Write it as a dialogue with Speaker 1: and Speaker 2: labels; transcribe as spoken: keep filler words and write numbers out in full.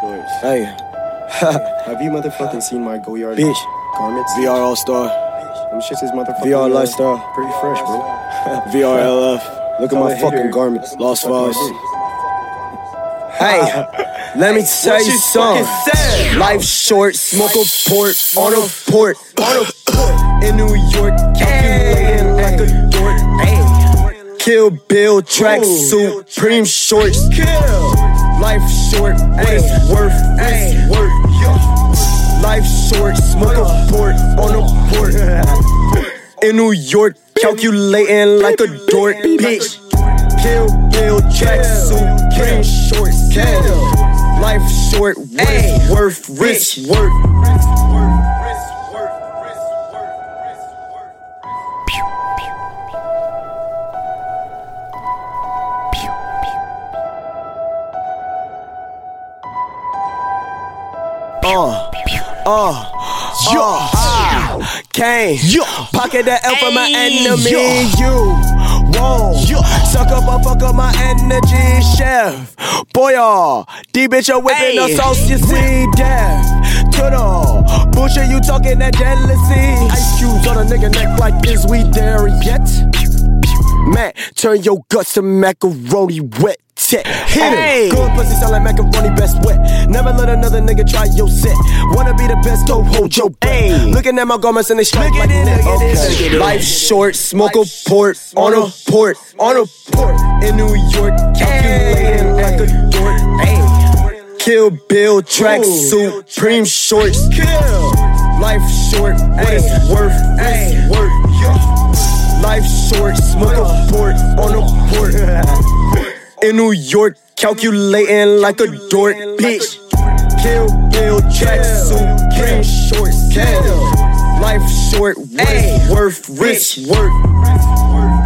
Speaker 1: shorts.
Speaker 2: Hey.
Speaker 1: Have you motherfucking seen my Goyard
Speaker 2: Bitch.
Speaker 1: garments?
Speaker 2: V R All-Star.
Speaker 1: Them shits is motherfucking
Speaker 2: V R
Speaker 1: uh,
Speaker 2: Lifestyle.
Speaker 1: Pretty fresh, bro.
Speaker 2: V R L F. Look at
Speaker 1: Tell
Speaker 2: my
Speaker 1: the hater,
Speaker 2: fucking garments. Lost
Speaker 1: fuck my
Speaker 2: Files.
Speaker 1: dick.
Speaker 2: Hey, let me tell you something. Life short, smoke a port on a port, on a port in New York, calculating like a dork. Ay. Kill Bill, track suit, Supreme shorts. Life short, what it's worth, it's worth. Life short, smoke a port on a port in New York, calculating like a dork, bitch. Kill Bill, track suit, Supreme shorts. Life short, what it's worth, rich worth. Uh, uh, yo, ah, came, yo, pocket that L for my enemy, you, whoa, suck up or fuck up my energy, chef, boy, oh, D bitch, you're whipping the sauce, you see, death, to the bullshit, you talking that jealousy, ice cubes on a nigga neck like, is we there yet? Man, turn your guts to macaroni wet. Hit it. Good pussy sound like macaroni best wet. Never let another nigga try your set. Wanna be the best, don't hold your breath. Looking at my garments and they strike like net. Okay. Life short, smoke a port on a port, on a port in New York, calculating like a dork. Ay. Kill Bill, track suit, Supreme shorts. Life short, what it's worth, it's worth. Life short, smoke a port on a port in New York, calculating like a dork, bitch. Kill Bill, track suit, Supreme shorts. Life short, what it's worth, rich worth.